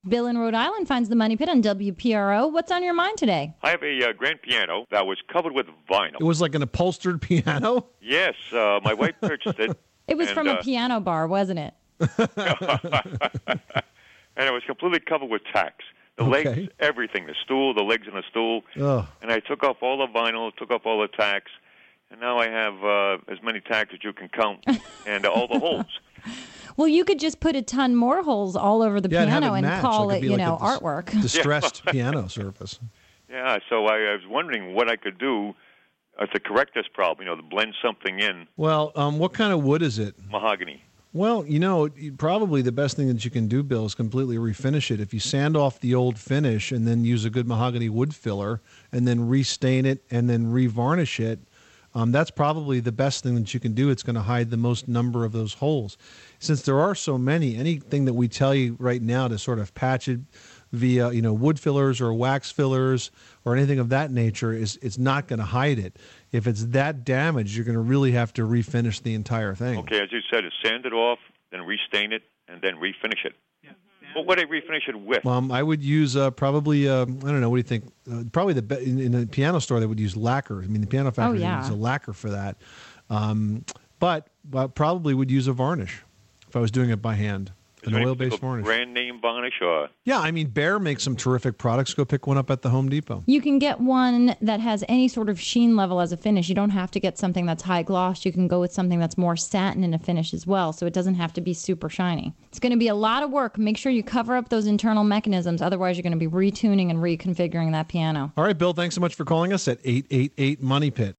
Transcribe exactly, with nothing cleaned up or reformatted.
Bill in Rhode Island finds the Money Pit on W P R O. What's on your mind today? I have a uh, grand piano that was covered with vinyl. It was like an upholstered piano? Yes, uh, my wife purchased it. It was and, from uh, a piano bar, wasn't it? And it was completely covered with tacks. The Okay. legs, everything, the stool, the legs in the stool. Ugh. And I took off all the vinyl, took off all the tacks, and now I have uh, as many tacks as you can count, and uh, all the holes. Well, you could just put a ton more holes all over the Yeah, and have piano it and match. call Like it, it'd be you like know, a dis- artwork. Distressed piano surface. Yeah, so I, I was wondering what I could do uh, to correct this problem, you know, to blend something in. Well, um, what kind of wood is it? Mahogany. Well, you know, probably the best thing that you can do, Bill, is completely refinish it. If you sand off the old finish and then use a good mahogany wood filler and then restain it and then revarnish it, um, that's probably the best thing that you can do. It's going to hide the most number of those holes. Since there are so many, anything that we tell you right now to sort of patch it via, you know, wood fillers or wax fillers or anything of that nature is it's not going to hide it. If it's that damaged, you're going to really have to refinish the entire thing. Okay, as you said, is sand it off, then restain it, and then refinish it. Yeah. What would I refinish it with? Um, I would use uh, probably, uh, I don't know, what do you think? Uh, probably the be- in, in a piano store, they would use lacquer. I mean, the piano factory yeah. uses a lacquer for that. Um, but uh, probably would use a varnish if I was doing it by hand. Is An there any oil-based particular varnish. brand name varnish or? Yeah, I mean, Behr makes some terrific products. Go pick one up at the Home Depot. You can get one that has any sort of sheen level as a finish. You don't have to get something that's high gloss. You can go with something that's more satin in a finish as well, so it doesn't have to be super shiny. It's going to be a lot of work. Make sure you cover up those internal mechanisms. Otherwise, you're going to be retuning and reconfiguring that piano. All right, Bill, thanks so much for calling us at eight eight eight Money Pit.